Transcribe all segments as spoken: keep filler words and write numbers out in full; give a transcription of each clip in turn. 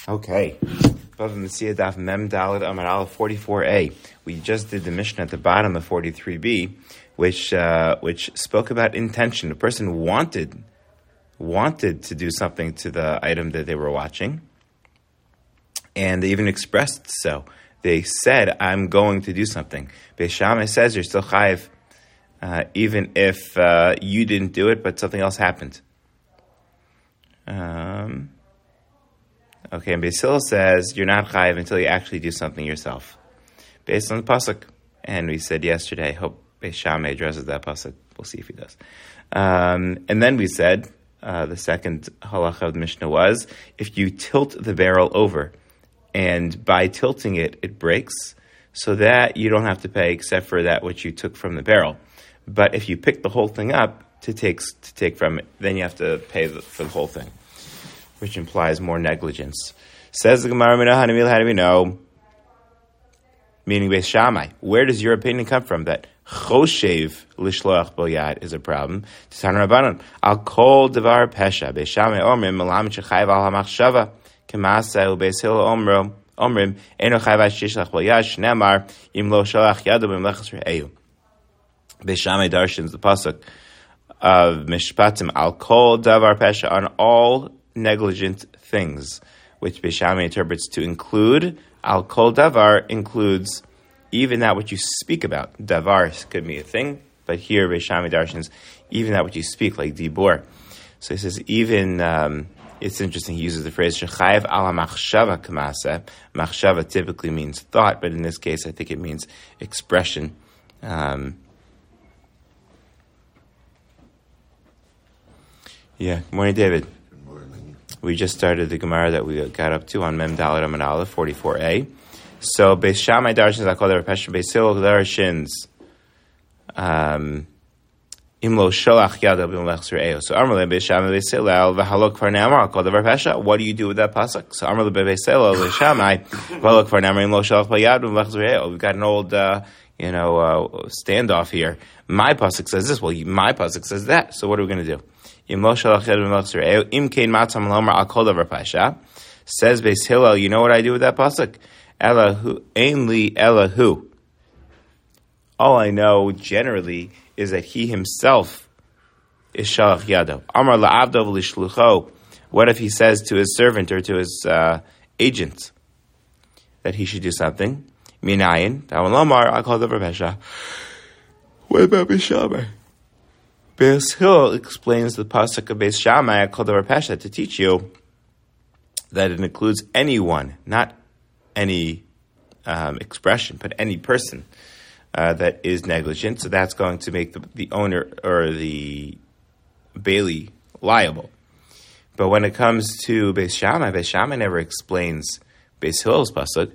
Okay. forty-four A. We just did the Mishnah at the bottom of forty-three B, which uh, which spoke about intention. A person wanted wanted to do something to the item that they were watching, and they even expressed so. They said, "I'm going to do something." Beis Shammai says you're still chayiv, uh, even if uh, you didn't do it, but something else happened. Um. Okay, and Beis Hillel says you're not chayiv until you actually do something yourself, based on the pasuk. And we said yesterday, I hope Beis Shammai addresses that pasuk. We'll see if he does. Um, and then we said uh, the second halacha of the Mishnah was if you tilt the barrel over, and by tilting it, it breaks, so that you don't have to pay except for that which you took from the barrel. But if you pick the whole thing up to take to take from it, then you have to pay the, for the whole thing, which implies more negligence. Says the Gemara, how do we know? Meaning Beis Shammai. Where does your opinion come from that choshev lishloach boyad is a problem? T'tan Rabbanon. Al kol devar pesha. Beis Shammai omrim melamed shechayiv al hamachshava k'maaseh ubeis Hillel omrim omrim eno chayiv shishlach boyad shnemar im lo shalach yadu b'mlechas re'eyu. Beis Shammai darshans the pasuk of Mishpatim al kol devar pesha on all negligent things, which Beis Shammai interprets to include al kol davar includes even that which you speak about. Davar could be a thing, but here Beis Shammai darshans even that which you speak, like dibor. So he says even um, it's interesting. He uses the phrase shechayev ala machshava k'maaseh. Machshava typically means thought, but in this case, I think it means expression. Um, yeah. Good morning, David. We just started the Gemara that we got up to on Mem Dalet Amud Aleph, forty-four A. So Beis Shammai darshans akol devar pesha, Beis Hillel darshans um imlo sholach yadav b'mlechas re'eyu. So Amar le Beis Shammai Beis Hillel v'halok kvar ne'amar akol devar pesha. What do you do with that pasuk? So Amar le Beis Hillel Beis Shammai v'halok kvar ne'amar imlo sholach yadav b'mlechas re'eyu. We've got an old uh, you know uh, standoff here. My pasuk says this. Well, my pasuk says that. So what are we going to do? Says Beis Hillel, you know what I do with that pasuk? Elahu, ainli Elahu. All I know generally is that he himself is shalach yado. Amar la'avdov lishlucho. What if he says to his servant or to his uh, agent that he should do something? Minayin. What about Beis Shammai? Beis Hillel explains the pasuk of Beis Shammai called the Pesha to teach you that it includes anyone, not any um, expression, but any person uh, that is negligent. So that's going to make the, the owner or the bailee liable. But when it comes to Beis Shammai, Beis Shammai never explains Beis Hillel's pasuk.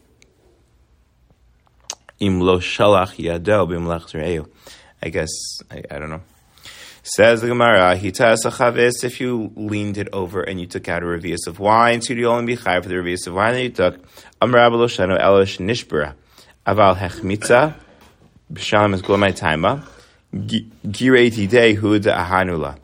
Im lo shalach yado b'mlechas re'eyu. I guess I, I don't know. Says the Gemara, Hitas achavis, if you leaned it over and you took out a revius of wine, so you'd only be chayav for the revius of wine that you took. Amar Rabba lo shano elish nishbara. Aval hechmitza, b'shalom es glomai taima, girei tidei hu da'ahanula.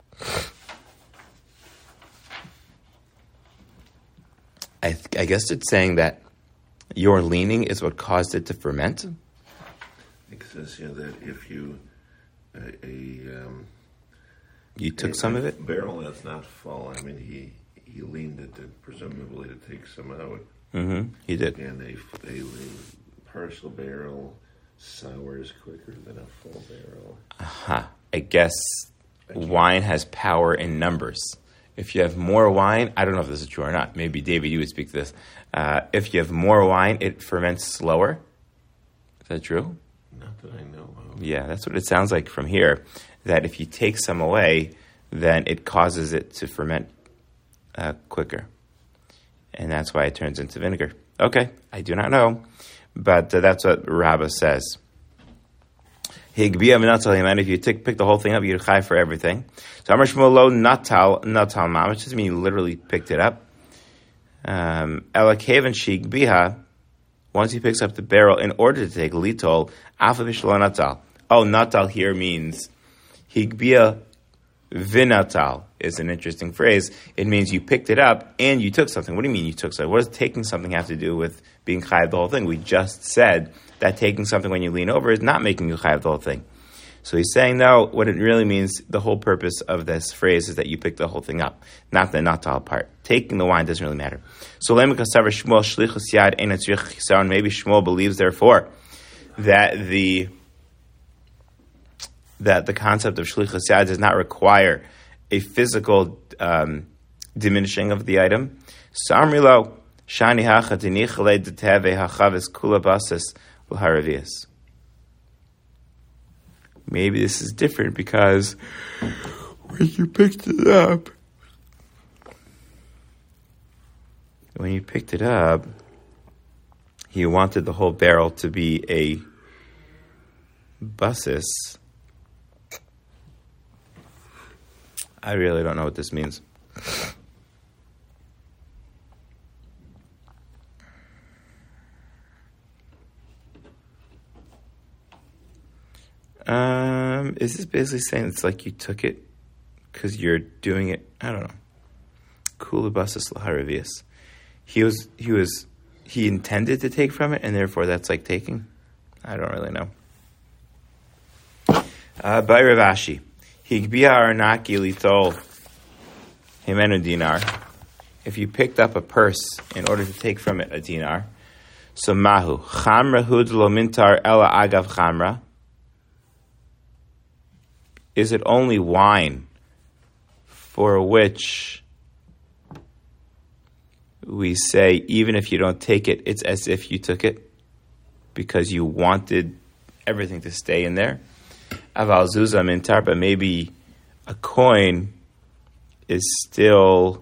I, th- I guess it's saying that your leaning is what caused it to ferment. It says here that if you a, a um, you took a, some a of it? Barrel that's not full. I mean, he he leaned it to, presumably to take some out. Mm-hmm. He did. And a, a, a partial barrel sours quicker than a full barrel. Aha. Uh-huh. I guess wine has power in numbers. If you have more wine, I don't know if this is true or not. Maybe David, you would speak to this. Uh, if you have more wine, it ferments slower. Is that true? Not that I know of. Yeah, that's what it sounds like from here. That if you take some away, then it causes it to ferment uh, quicker. And that's why it turns into vinegar. Okay, I do not know. But uh, that's what Rabbah says. And if you take, pick the whole thing up, you're chai for everything. So Amar Shmuel lo natal, natal mamish, doesn't mean you literally picked it up. Um, Ela kevan shig biha, once he picks up the barrel in order to take litol, alpha bishlo natal. Oh, natal here means higbia Vinatal is an interesting phrase. It means you picked it up and you took something. What do you mean you took something? What does taking something have to do with being chayav the whole thing? We just said that taking something when you lean over is not making you chayav the whole thing. So he's saying, no, what it really means, the whole purpose of this phrase is that you pick the whole thing up, not the natal part. Taking the wine doesn't really matter. So maybe Shmuel believes, therefore, that the that the concept of shlichus yad does not require a physical um, diminishing of the item. Samrilo shani hacha tinichle deteve hachavis kula basis l'haravias. Maybe this is different because when you picked it up, when you picked it up, you wanted the whole barrel to be a basis. I really don't know what this means. Um, is this basically saying it's like you took it because you're doing it? I don't know. Kulabasas laharavias. He was, he was, he intended to take from it, and therefore that's like taking. I don't really know. Uh, by Rav Ashi, higbia arnaki litol himenu dinar. If you picked up a purse in order to take from it a dinar, so mahu chamra hud lo mintar ela agav chamra. Is it only wine for which we say, even if you don't take it, it's as if you took it because you wanted everything to stay in there? Aval zuzah mintar, but maybe a coin is still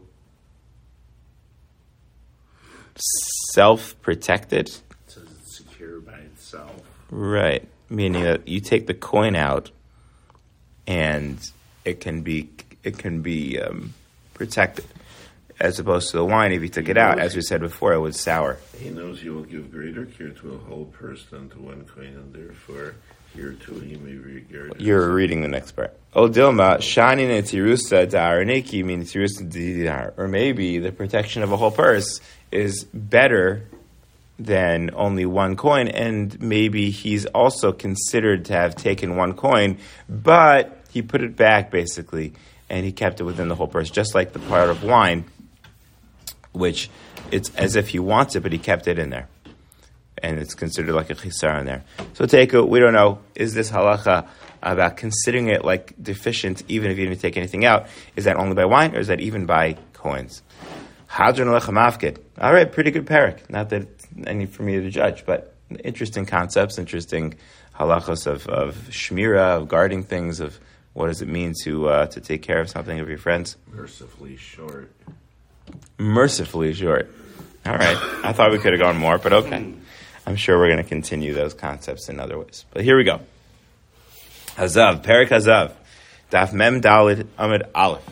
self-protected. So it's secure by itself. Right, meaning that you take the coin out, and it can be it can be um, protected, as opposed to the wine. If you took it out, as we said before, it would sour. He knows you will give greater care to a whole purse than to one coin, and therefore here too he may regard. You're reading the next part. O Dilma shani netirusa da'araneki means netirusa dinar, or maybe the protection of a whole purse is better than only one coin, and maybe he's also considered to have taken one coin, but he put it back basically, and he kept it within the whole purse, just like the part of wine, which it's as if he wants it, but he kept it in there, and it's considered like a chisar in there. So take it. We don't know. Is this halacha about considering it like deficient, even if you didn't take anything out? Is that only by wine, or is that even by coins? Hadron lechem afkid. All right, pretty good parak. Not that it's any for me to judge, but interesting concepts, interesting halachos of, of shmira, of guarding things, of what does it mean to uh, to take care of something of your friends. Mercifully short. Mercifully short. All right. I thought we could have gone more, but okay. I'm sure we're going to continue those concepts in other ways. But here we go. Hazav, Perik Hazav, Daf Mem Dalid Amid Aleph.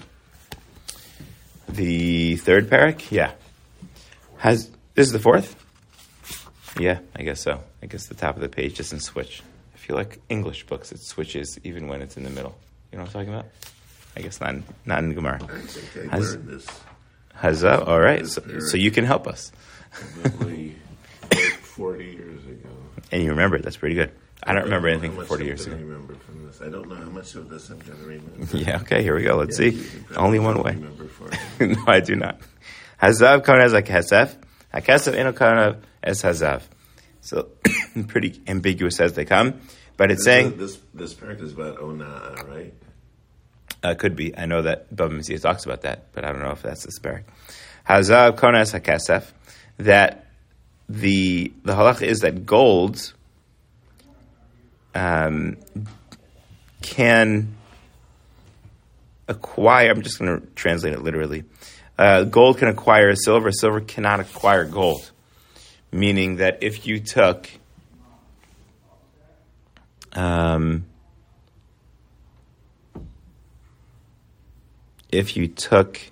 The third parak? Yeah. Has this is the fourth? Yeah, I guess so. I guess the top of the page doesn't switch. I feel like English books, it switches even when it's in the middle. You know what I'm talking about? I guess not in, not in Gemara. I think I Has, learned this. Hazav? All right. So, so you can help us. Probably forty years ago. And you remember it. That's pretty good. I don't remember anything How from much forty I'm years gonna ago. Remember from this. I don't know how much of this I'm going to remember. Yeah, okay, here we go. Let's Yeah, see. you can Only one probably way. remember for me. No, I do not. Hazav kona as a kesef. A kesef eno kona as hazav. So, pretty ambiguous as they come. But it's saying... This this parak is about ona'ah, right? Uh, could be. I know that Bava Metzia talks about that, but I don't know if that's the spirit. Hazav kona as hakesef. That the, the halacha is that gold... Um, can acquire, I'm just going to translate it literally. Uh, gold can acquire silver, silver cannot acquire gold. Meaning that if you took um, if you took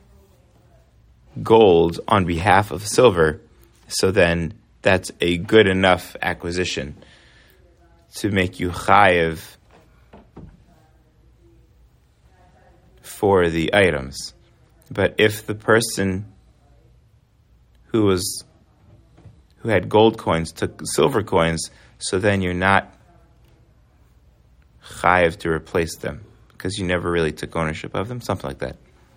gold on behalf of silver, so then that's a good enough acquisition to make you chayiv for the items. But if the person who was who had gold coins took silver coins, so then you're not chayiv to replace them because you never really took ownership of them, something like that.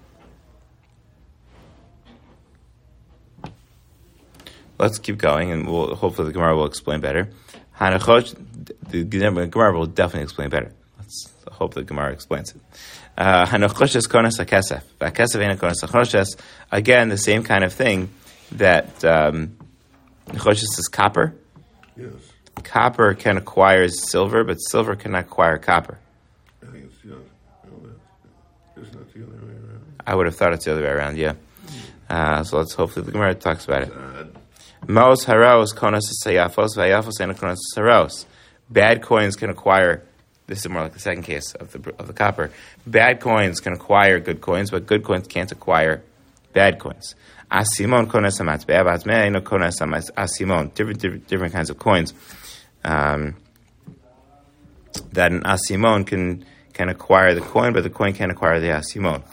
Let's keep going, and we'll, hopefully the Gemara will explain better. Hanachosh, the Gemara will definitely explain better. Let's hope the Gemara explains it. Hanachoshes konas hakesef, hakesef ain't konas hachoshes. Again, the same kind of thing that um, Nechoshes is copper. Yes. Copper can acquire silver, but silver cannot acquire copper. I think it's the other. No, it's not the other way around. I would have thought it's the other way around. Yeah. Uh, so let's hopefully the Gemara talks about it. Maos haros konas sayafos vayafos and konas haros. Bad coins can acquire. This is more like the second case of the of the copper. Bad coins can acquire good coins, but good coins can't acquire bad coins. Asimon konas hamatzbeah, v'atzmeah eno konas asimon. Different, different different kinds of coins. Um, that an asimon can can acquire the coin, but the coin can't acquire the asimon.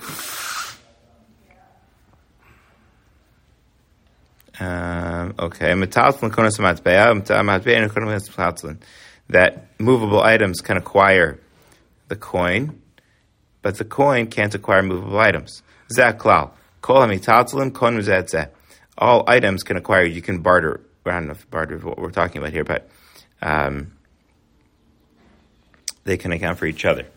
Um, okay, metaltlin konas hamatzbeah, hamatzbeah eno konas metaltlin. That movable items can acquire the coin, but the coin can't acquire movable items. Zeh klal. Kol hamitaltlim kon uzetzeh. All items can acquire. You can barter. I don't know if barter is what we're talking about here, but um, they can account for each other.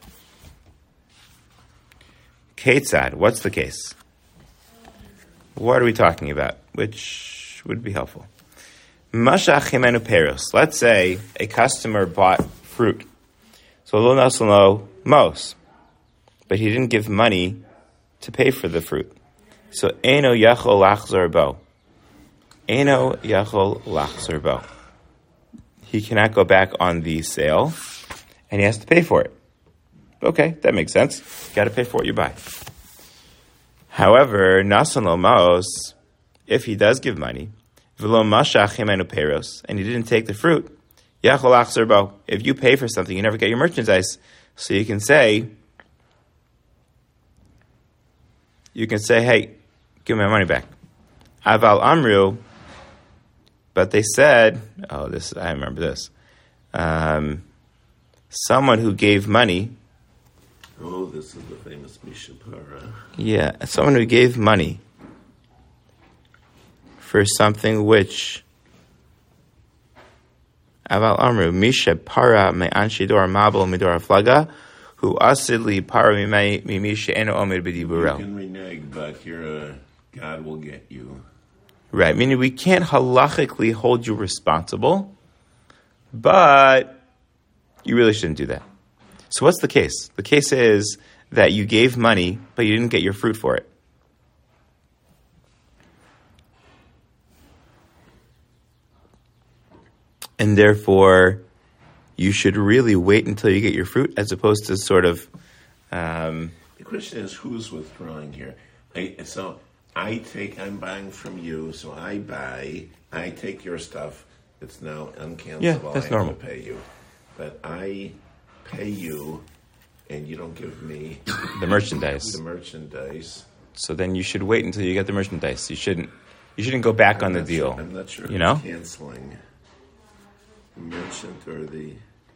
Ketzad. What's the case? What are we talking about? Which would be helpful. Mashach himenu peros. Let's say a customer bought fruit. So lo nasalo mos, but he didn't give money to pay for the fruit. So eno yachol lachzor bo. Eno yachol lachzor bo. He cannot go back on the sale, and he has to pay for it. Okay, that makes sense. You got to pay for what you buy. However, nasan lo mos, if he does give money, v'lo mashach himenu peros, and he didn't take the fruit, yachol lachzor bo. If you pay for something, you never get your merchandise. So you can say, you can say, hey, give me my money back. Aval amru, but they said, oh, this I remember this. Um, someone who gave money. Oh, this is the famous Mishapara. Yeah, someone who gave money for something which Aval amru misha para me anshidor mabel midor flaga who asidli para mi misha eno omer b'diburel. You can renege, but you're a, God will get you. Right, meaning we can't halachically hold you responsible, but you really shouldn't do that. So what's the case? The case is that you gave money, but you didn't get your fruit for it. And therefore, you should really wait until you get your fruit, as opposed to sort of... Um, the question is, who's withdrawing here? I, so I take, I'm buying from you, so I buy, I take your stuff. It's now uncancelable. Yeah, that's I normal. have to pay you. But I pay you, and you don't give me the merchandise. The merchandise. So then you should wait until you get the merchandise. You shouldn't. You shouldn't go back I'm on the not deal. Sure, I'm not sure. You know, canceling the merchant or the.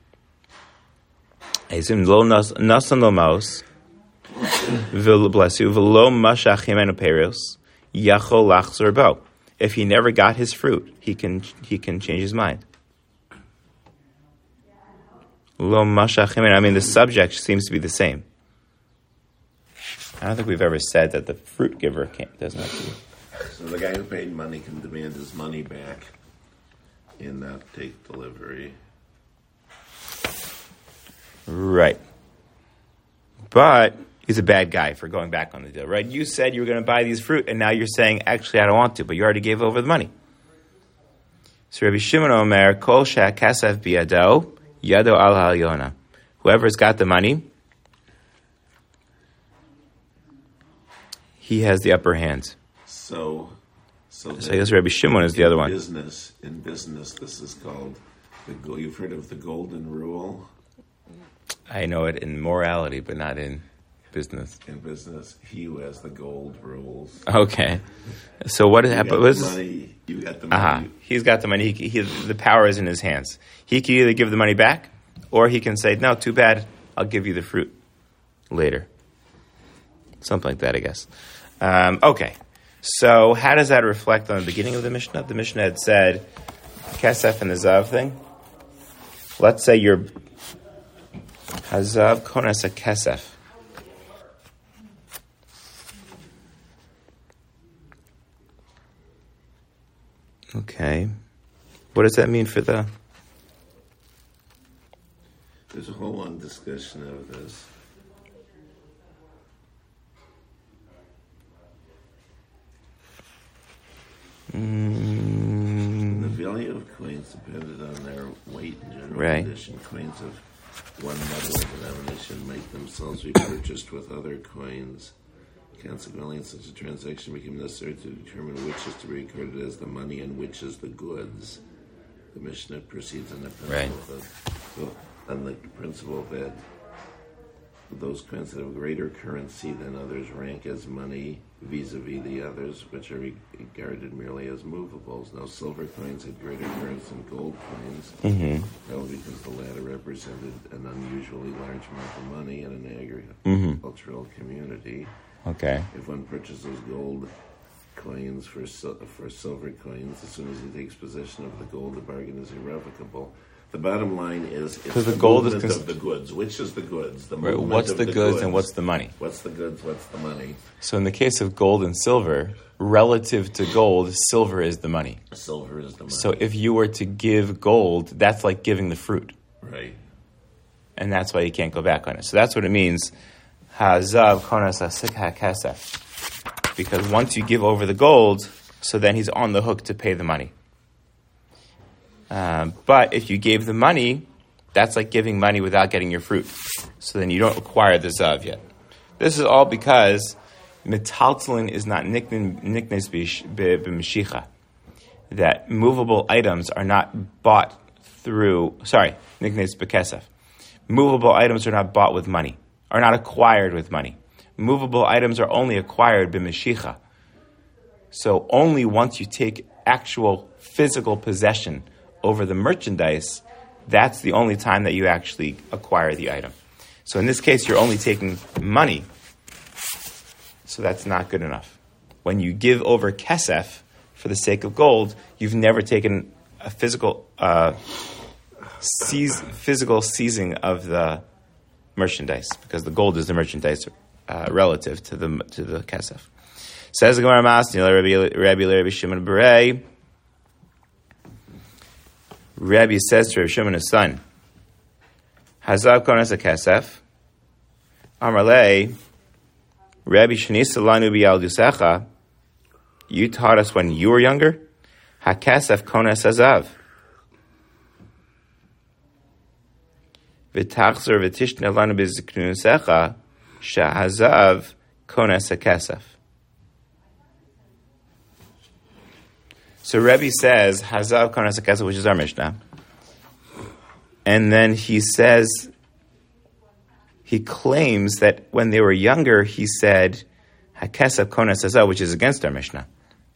Ezim lo nasan lo maos. Vil bless you. V'lo mashach himenu peros yachol lachzor bo. If he never got his fruit, he can he can change his mind. Lo mashach himenu. I mean, the subject seems to be the same. I don't think we've ever said that the fruit giver can't doesn't have to. So the guy who paid money can demand his money back and not take delivery. Right. But he's a bad guy for going back on the deal, right? You said you were going to buy these fruit, and now you're saying, actually, I don't want to, but you already gave over the money. So Rabbi Shimon Omer, Kol she'akasav biyado, yado al ha'alyona. Whoever's got the money, he has the upper hand. So, so, so I guess Rabbi Shimon is the other one. Business, in business, this is called, the, you've heard of the golden rule? I know it in morality, but not in business? In business, he who has the gold rules. Okay. So what You happened? got Was the money. You got the money. uh-huh. He's got the money. He, he, the power is in his hands. He can either give the money back, or he can say, "No, too bad. I'll give you the fruit later." Something like that, I guess. Um, okay. So how does that reflect on the beginning of the Mishnah? The Mishnah had said, Kesef and the Zav thing. Let's say you're Hazav Konas a Kesef. Okay. What does that mean for the... There's a whole long discussion of this. Mm, The value of coins depended on their weight and general Right. condition. Coins of one metal denomination make themselves be purchased with other coins. Consequently, in such a transaction became necessary to determine which is to be recorded as the money and which is the goods. The Mishnah proceeds on the principle Right. that, so, on the principle that those coins that have greater currency than others rank as money vis-a-vis the others, which are regarded merely as movables. Now, silver coins had greater currency than gold coins, mm-hmm. probably because the latter represented an unusually large amount of money in an Mm-hmm. agricultural community. Okay. If one purchases gold coins for sil- for silver coins, as soon as he takes possession of the gold, the bargain is irrevocable. The bottom line is it's So the the, gold is movement cons- of the goods. Which is the goods? The Right. movement What's of the goods and what's the money? What's the goods? What's the money? So in the case of gold and silver, relative to gold, silver is the money. Silver is the money. So if you were to give gold, that's like giving the fruit. Right. And that's why you can't go back on it. So that's what it means. Hazav konas hasikha kesef. Because once you give over the gold, so then he's on the hook to pay the money. Um, but if you gave the money, that's like giving money without getting your fruit. So then you don't acquire the zav yet. This is all because metaltalin is not niknes b'meshicha. That movable items are not bought through, sorry, niknes b'kesef. Movable items are not bought with money, are not acquired with money. Movable items are only acquired b'meshicha. So only once you take actual physical possession over the merchandise, that's the only time that you actually acquire the item. So in this case, you're only taking money. So that's not good enough. When you give over kesef for the sake of gold, you've never taken a physical uh, seize, physical seizing of the merchandise, because the gold is the merchandise uh, relative to the to the kesef. Says the Gemara Masni, Rabbi Rabbi Rabbi Shimon Berei. Rabbi says to Rabbi Shimon his son, Hazav konas a kesef, Amarle, Rabbi Shanisa lanu b'yaldusecha, you taught us when you were younger, HaKesef konas hazav. V'tachzor v'tishna lanu b'ziknusecha, she'hazav konas hakesef. So Rebbe says, Hazav konas hakesef, which is our Mishnah. And then he says, he claims that when they were younger, he said, Hakesef konas hazav, which is against our Mishnah.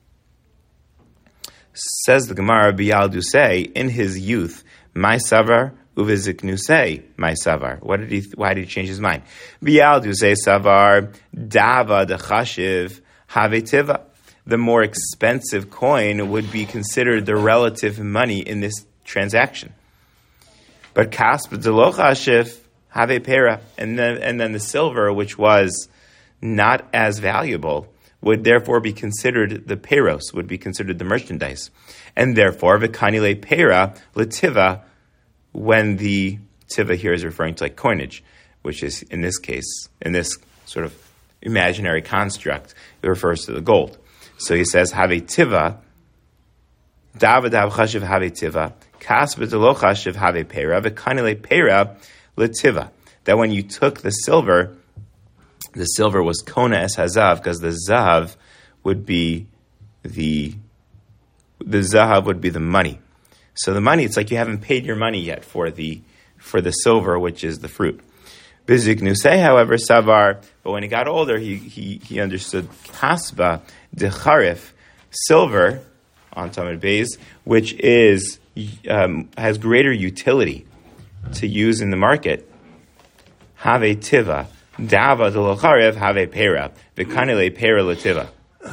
Says the Gemara, B'yaldusei, in his youth, my savar, uviziknusei, my savar. What did he, why did he change his mind? B'yaldusei savar, dava dechashiv, havetiva. The more expensive coin would be considered the relative money in this transaction. But kasp delochashiv have pera, and then and then the silver, which was not as valuable, would therefore be considered the peros, would be considered the merchandise, and therefore v'kanile pera letiva, when the tiva here is referring to like coinage, which is in this case, in this sort of imaginary construct, it refers to the gold. So he says, have a tiva, dava dav chashiv have a tiva, kas b'delo chashiv have a pera, v'kanile pera letiva. That when you took the silver, the silver was kona es hazav, because the zav would be the, the zahav would be the money. So the money, it's like you haven't paid your money yet for the, for the silver, which is the fruit. Biziknu say, however, Savar, but when he got older, he he, he understood Kasba, Decharif, silver, on Tamid Beis, which is um, has greater utility to use in the market. Have tiva, dava de l'charev have pera, v'kanile pera l'tiva.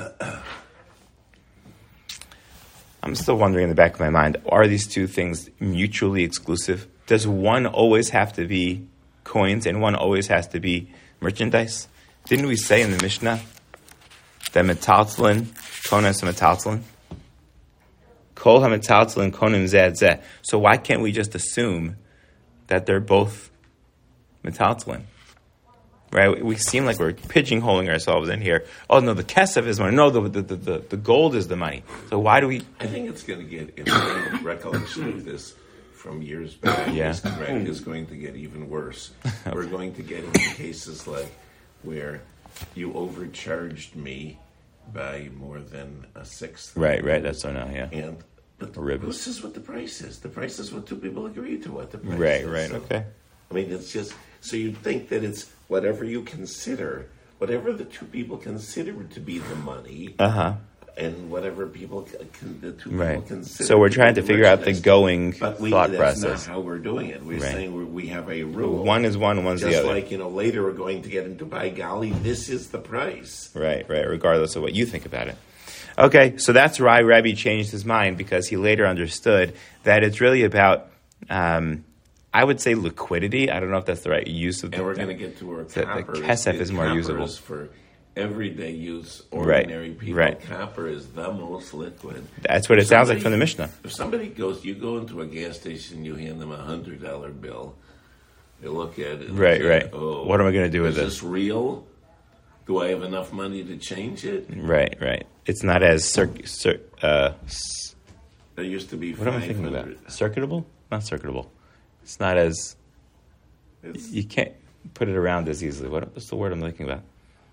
I'm still wondering in the back of my mind, are these two things mutually exclusive? Does one always have to be coins and one always has to be merchandise? Didn't we say in the Mishnah that metaltlin, konas metaltlin? Kol ha-metaltlin konim zeh zeh. So why can't we just assume that they're both metaltlin? Right? We seem like we're pigeonholing ourselves in here. Oh no, the kesef is money. No, the the, the the the gold is the money. So why do we? I think it's going to get, in my recollection of this from years back, Yeah. is correct, is going to get even worse. We're going to get into cases like where you overcharged me by more than a sixth. Right, right. That's so now, yeah. And but A ribbon. this is what the price is. The price is what two people agree to. What the price Right, is. right. So, Okay. I mean, it's just so you think that it's whatever you consider, whatever the two people consider to be the money, Uh huh. and whatever people c- can, the two Right. people consider. So we're to trying be to the figure out the merchandise. going But we, thought that's process. not how we're doing it. We're Right. saying we're, we have a rule. One is one, one's just the other. like, you know, later we're going to get into, by golly, this is the price. Right, right, regardless of what you think about it. Okay, so that's why Rabbi changed his mind, because he later understood that it's really about, um, I would say, liquidity. I don't know if that's the right use of the And we're going to get to where the copper kesef is, is more copper usable. is for everyday use, Right, ordinary people. right. Copper is the most liquid. That's what it If sounds like somebody- from the Mishnah. If somebody goes, you go into a gas station, you hand them a hundred dollar bill. They look at it. And Right, say, right. Oh, What am I gonna do with is this? this real? Do I have enough money to change it? Right, right. It's not as cir- cir- uh, s- There used to be what am I five thinking about? hundred. Circuitable? Not circuitable. It's not as It's, you can't put it around as easily. What, what's the word I'm thinking about?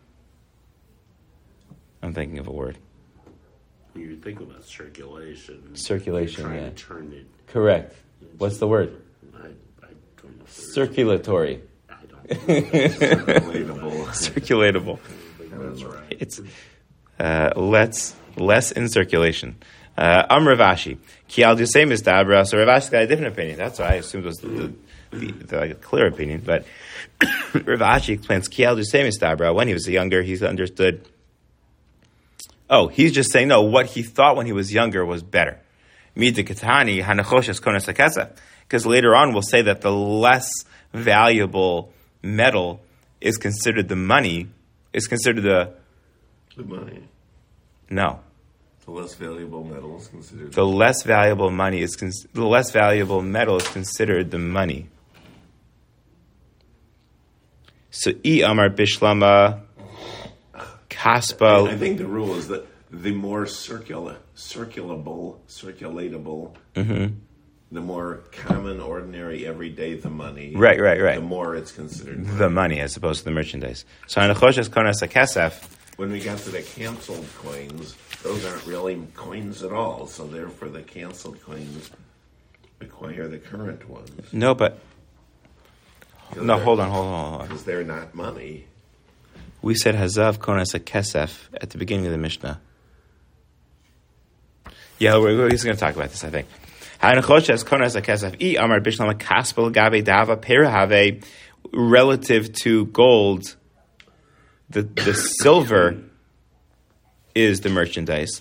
I'm thinking of a word. When you think about circulation, Circulation, you're trying yeah. to turn it. Correct. What's the word? I, I don't know. If there's- Circulatory. I don't know. relatable. Circulatable. That's right. It's uh, less less in circulation. Uh, Am Ravashi. Ki al Dusay Mistabra. So Ravashi's got a different opinion. That's why I assumed it was the, the, the, the like, clear opinion. But Ravashi explains Ki al Dusay Mistabra. When he was younger, he's understood. Oh, he's just saying no. What he thought when he was younger was better. Midikatani hanachoshes konas hakesa. Because later on we'll say that the less valuable metal is considered the money. Is considered the The money. no. The less valuable metal is considered. The less valuable money is cons- the less valuable metal is considered the money. So I Amar Bishlama Kaspa. I think the rule is that the more circula, circulable, circulatable, Mm-hmm. the more common, ordinary, everyday the money. Right, right, right. The more it's considered. The money as opposed to the merchandise. So Anachoshes Konas Akesef. When we got to the canceled coins, those aren't really coins at all. So therefore, the canceled coins acquire the current ones. No, but no. Hold on, hold on, hold on. Because they're not money. We said Hazav Konas Akesef at the beginning of the Mishnah. Yeah, we're, we're just going to talk about this, I think. Relative to gold, the, the silver is the merchandise.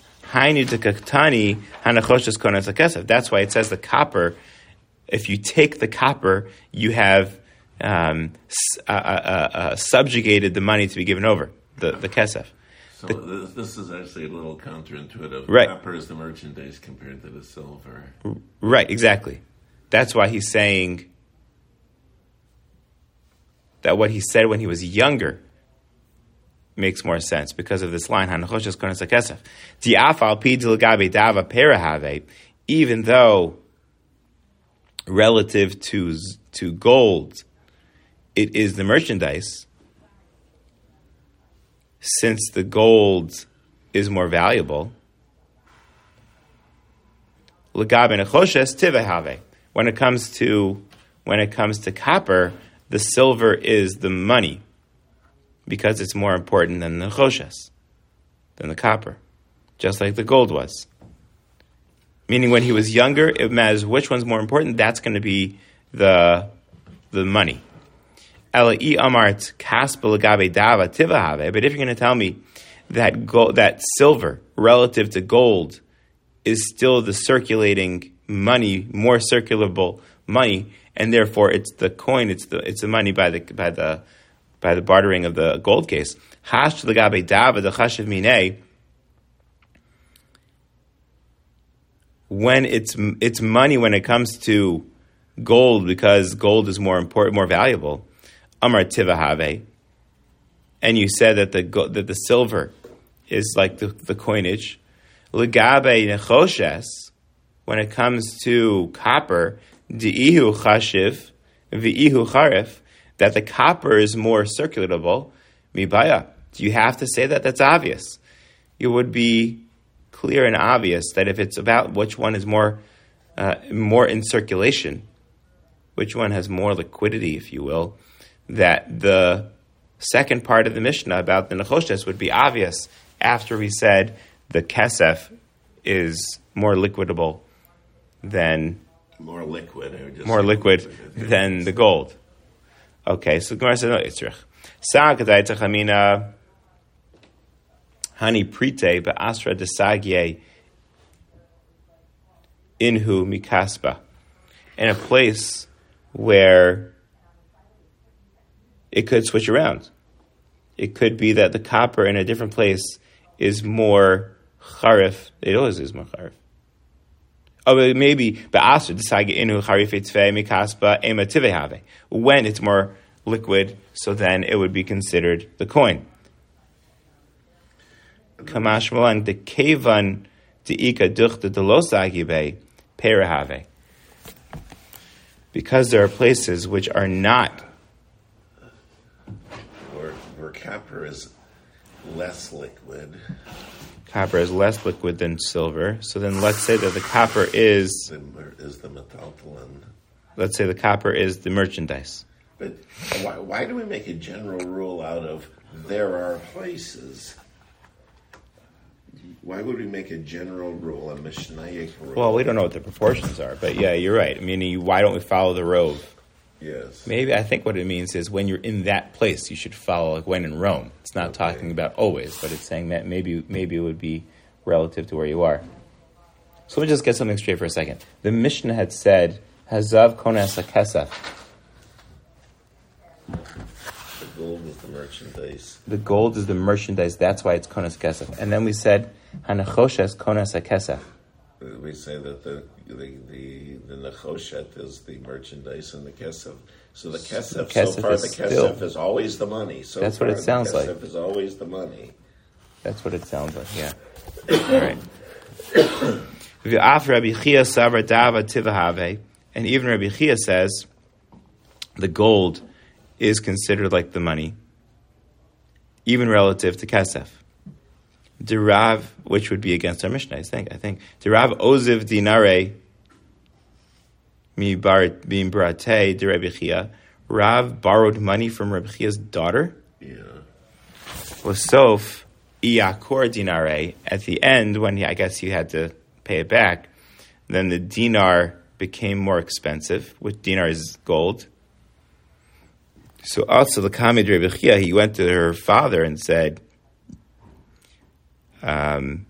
That's why it says the copper. If you take the copper, you have um, uh, uh, uh, subjugated the money to be given over, the, the kesef. So this, this is actually a little counterintuitive. Right. Copper is the merchandise compared to the silver. Right, exactly. That's why he's saying that what he said when he was younger makes more sense because of this line. Even though relative to to gold, it is the merchandise. Since the gold is more valuable, when it comes to when it comes to copper, the silver is the money because it's more important than the choshes, than the copper, just like the gold was. Meaning when he was younger, it matters which one's more important, that's going to be the, the money. But if you're going to tell me that gold, that silver relative to gold is still the circulating money, more circulable money, and therefore it's the coin, it's the it's the money by the by the by the bartering of the gold case. When it's it's money when it comes to gold, because gold is more important, more valuable. Amar tivahave, and you said that the that the silver is like the, the coinage. Legabe nechoshes, when it comes to copper, di'ihu chashiv v'ihu charif, that the copper is more circulatable. Mibaya, do you have to say that? That's obvious. It would be clear and obvious that if it's about which one is more uh, more in circulation, which one has more liquidity, if you will, that the second part of the Mishnah about the nechoshes would be obvious after we said the kesef is more liquidable than more liquid, or just more liquid than the gold. Okay, so Gemara says no itzrich. Sa kadai tachamina hani prite be'asra desagye inhu mikasba, in a place where it could switch around. It could be that the copper in a different place is more charif. It always is more charif. Oh, but maybe be'asr desagye inhu charif etzvei mikasba ema tivehave, when it's more liquid, so then it would be considered the coin. Kamash malang de kevan deika duchta delosagibe perahave, because there are places which are not where, where copper is less liquid. Copper is less liquid than silver. So then let's say that the copper is the, is the metaltalin. Let's say the copper is the merchandise. But why, why do we make a general rule out of there are places? Why would we make a general rule, a Mishnaic rule? Well, we don't know what the proportions are, but yeah, you're right. I mean, why don't we follow the Rove? Yes. Maybe, I think what it means is when you're in that place, you should follow like when in Rome. It's not okay. talking about always, but it's saying that maybe maybe it would be relative to where you are. So let me just get something straight for a second. The Mishnah had said, Hazav kones hakesef. The gold is the merchandise. The gold is the merchandise, that's why it's kones kesef. And then we said, Hanachoshes kones hakesef. We say that the the the, the nechoshet is the merchandise and the kesef. So the kesef, kesef so far the still, kesef is always the money. So that's far, what it sounds the like. Kesef is always the money. That's what it sounds like. Yeah. All right. V'af Rabbi Chia savar dava tivahave, and even Rabbi Chia says the gold is considered like the money, even relative to kesef. Derav, which would be against our Mishnah, I think. I think Derav oziv dinare mi barate de Rabbi Chia. Rav borrowed money from Rabbi Chia's daughter. Yeah. Wasof iyakor dinare. At the end, when he, I guess he had to pay it back, then the dinar became more expensive. With dinar is gold. So also the Kamid Rabbi Chia, he went to her father and said, Um,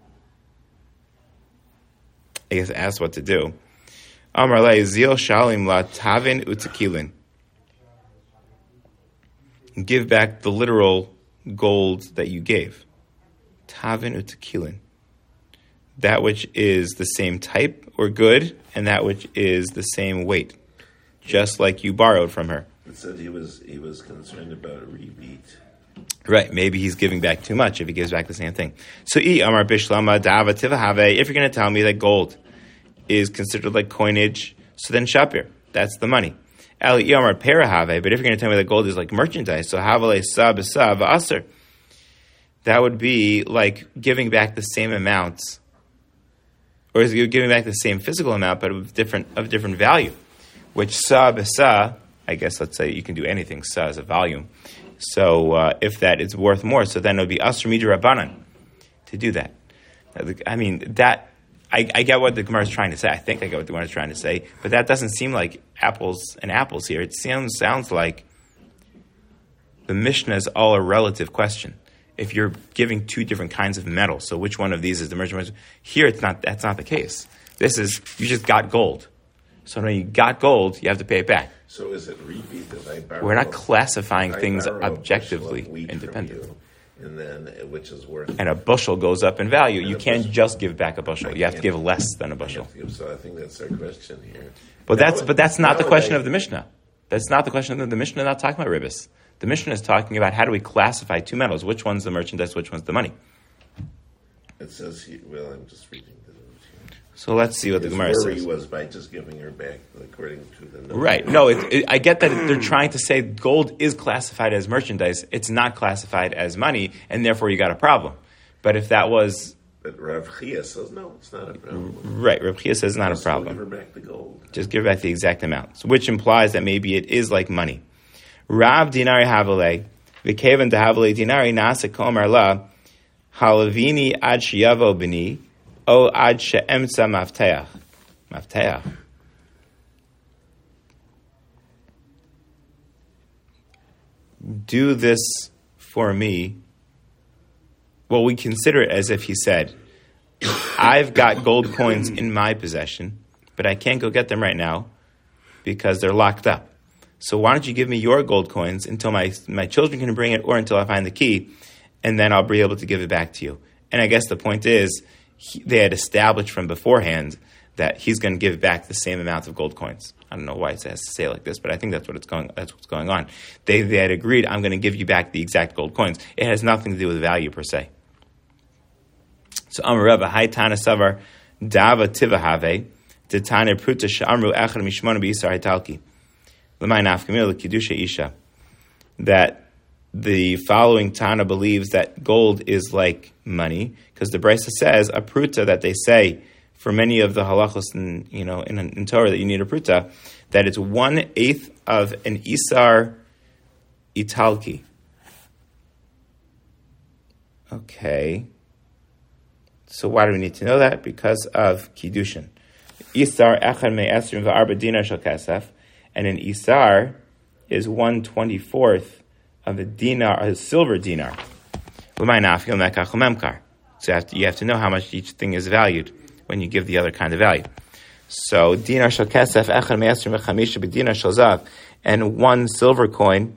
I guess asked what to do. Amar lei zil shalim la tavin utekilin. Give back the literal gold that you gave. Tavin utekilin. That which is the same type or good, and that which is the same weight, just like you borrowed from her. It said he was he was concerned about a rebate. Right, maybe he's giving back too much if he gives back the same thing. So, Amar Bishlama Dava Tivahave, if you're going to tell me that gold is considered like coinage, so then Shapir, that's the money. Ali Amar Perahave, but if you're going to tell me that gold is like merchandise, so Havale Sab Sab Aser, that would be like giving back the same amount, or is it giving back the same physical amount, but of different of different value, which Sab Sa I guess let's say you can do anything sa as a volume. So uh, if that is worth more, so then it would be asr midra rabbanan to do that. I mean that I, I get what the Gemara is trying to say. I think I get what the Gemara is trying to say, but that doesn't seem like apples and apples here. It sounds sounds like the Mishnah is all a relative question. If you're giving two different kinds of metal, so which one of these is the merchant? Here, it's not. That's not the case. This is you just got gold. So when you got gold, you have to pay it back. So is it repeat that I borrow? We're not classifying I things borrow a objectively bushel of wheat independent. from you, and then uh, which is worth. And a bushel goes up in value. And You a can't bushel- just give back a bushel. I You have to can't- give less than a I bushel. have to give- So I think that's our question here. But that's Now- but that's not the question nowadays- of the Mishnah. That's not the question of the Mishnah. Is not talking about ribbis. The Mishnah is talking about how do we classify two metals? Which one's the merchandise? Which one's the money? It says here. Well, I'm just reading the note here. So let's see what the His Gemara worry says. was by just giving her back, according to the note. Right. No, it, it, I get that they're trying to say gold is classified as merchandise. It's not classified as money, and therefore you got a problem. But if that was But Rav Chia says no, it's not a problem. right, Reb Chia says it's not a Still problem. Give her back the gold. Just give back the exact amount, so which implies that maybe it is like money. Rav dinari havale, v'kevan de havale dinari nasa komer la, halavini ad sheyavo b'ni, o ad she'emtza mafteach. Mafteach. Do this for me. Well, we consider it as if he said, I've got gold coins in my possession, but I can't go get them right now because they're locked up. So why don't you give me your gold coins until my my children can bring it or until I find the key, and then I'll be able to give it back to you. And I guess the point is, he, they had established from beforehand that he's going to give back the same amount of gold coins. I don't know why it has to say it like this, but I think that's what it's going. That's what's going on. They they had agreed, I'm going to give you back the exact gold coins. It has nothing to do with value per se. So Amar Rava, Hai Tana Savar, Dava Tivahave, Titane Pruta Sha'amru Echad Mishmona B'Yisar Haitalki. L'may nafkamil l'kidusha isha. That the following Tana believes that gold is like money, because the Brisa says a pruta that they say for many of the halachos in, you know, in, in Torah that you need a pruta, that it's one eighth of an isar italki. Okay. So why do we need to know that? Because of kiddushin. Isar echad me'esrim v'arba dinar shel kesef, and an isar is one twenty fourth of a dinar, a silver dinar. So you have, to, you have to know how much each thing is valued when you give the other kind of value. So dinar shel kesef echad me'esrim v'chamisha b'dinar shel zav, and one silver coin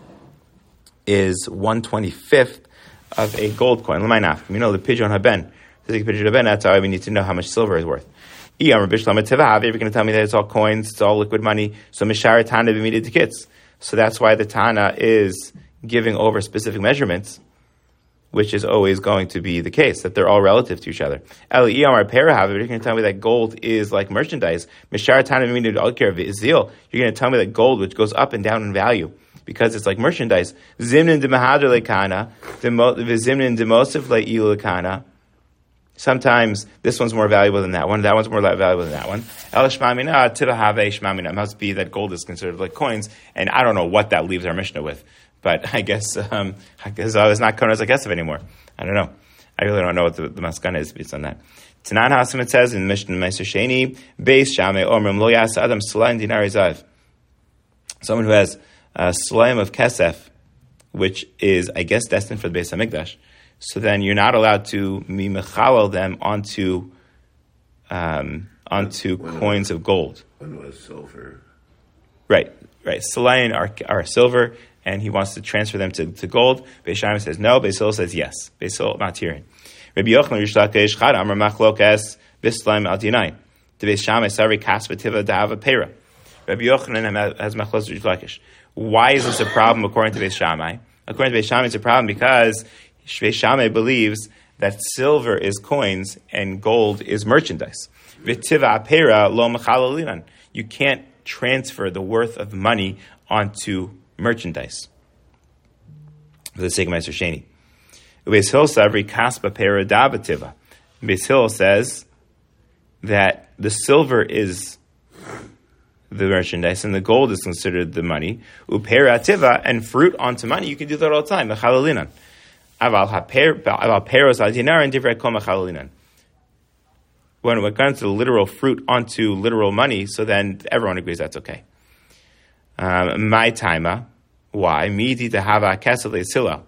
is one twenty fifth of a gold coin. You know the pigeon haben. That's how we need to know how much silver is worth. If you're going to tell me that it's all coins, it's all liquid money, so Mishara Tana b'midid to kids. So that's why the Tana is giving over specific measurements, which is always going to be the case, that they're all relative to each other. If you're going to tell me that gold is like merchandise, Mishara Tana b'midid You're going to tell me that gold, which goes up and down in value, because it's like merchandise. Zimnin de mahadr lekana, v'zimnin de mosif le'ilu lekana. Sometimes this one's more valuable than that one. That one's more valuable than that one. El shmamina tivahave shmamina. It must be that gold is considered like coins, and I don't know what that leaves our Mishnah with. But I guess um, I guess I was not konas like anymore. I don't know. I really don't know what the, the maskana is based on that. Tanan Hasim, it says in Mishnah Meiser Sheni, Beis Shame Omrim Lo Yas Adam Sulaim Dinar Zav. Someone who has a sulaim of kesef, which is, I guess, destined for the Beis Hamikdash. So then you're not allowed to mimechalel them onto um, onto when coins of gold. One was silver. Right, right. Sulaim are, are silver, and he wants to transfer them to, to gold. Beis Shammai says no. Beis Hillel says yes. Beis Hillel matirin. Rabbi Yochanan Rish Lakish Chad Amar Machlokes Bislaim Al Dinayin. The Beis Shammai Sari Kasva Tiva Dava Pera. Rabbi Yochanan has Machlokes Rish Lakish. Why is this a problem according to Beis Shammai? According to Beis Shammai, it's a problem because Beis Shammai believes that silver is coins and gold is merchandise. V'tiva apera lo mechalalinan. You can't transfer the worth of money onto merchandise. For the sake of Meiser Sheni. Beis Hillel savri kaspa pera davativa. Beis Hillel says that the silver is the merchandise, and the gold is considered the money. Upera tiva, and fruit onto money, you can do that all the time. Mechalalinan. Aval peros al dinar and divrei kol mechalalinan. When it comes to the literal fruit onto literal money, so then everyone agrees that's okay. Um, my taima, why? Midi to have a kesel le'silo.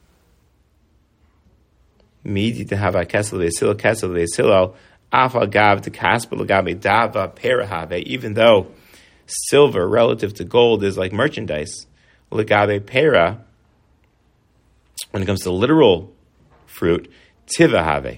Midi to have a kesel le'silo, kesel le'silo. Afal gav to kasper legabe dava perahave. Even though silver relative to gold is like merchandise, legabe pera, when it comes to literal fruit, tivahave.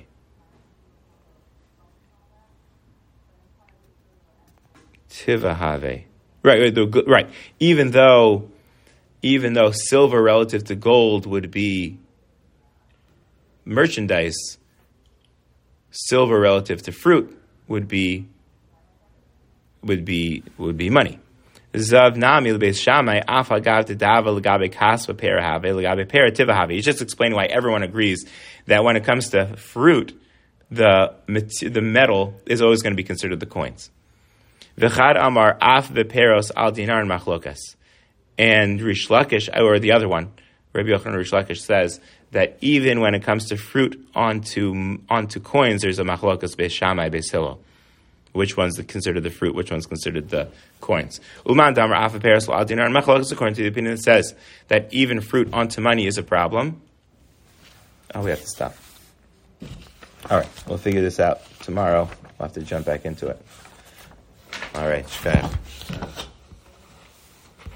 Tivahave. Right, right, right. Even though, even though silver relative to gold would be merchandise, silver relative to fruit would be would be would be money. Zav nami lebeis shamai afagav tedava legabe kasva perahave legabe pera tivahave. He's just explaining why everyone agrees that when it comes to fruit, the the metal is always going to be considered the coins. V'chad amar af v'peros al dinar and machlokas. And Rish Lakish, or the other one, Rabbi Yochanan Rish Lakish says that even when it comes to fruit onto onto coins, there's a machlokas beis Shammai beis Hillel. Which one's considered the fruit? Which one's considered the coins? Uman damar af v'peros al dinar and machlokas, according to the opinion that says that even fruit onto money is a problem. Oh, we have to stop. All right, we'll figure this out tomorrow. We'll have to jump back into it. All right, Shkaya.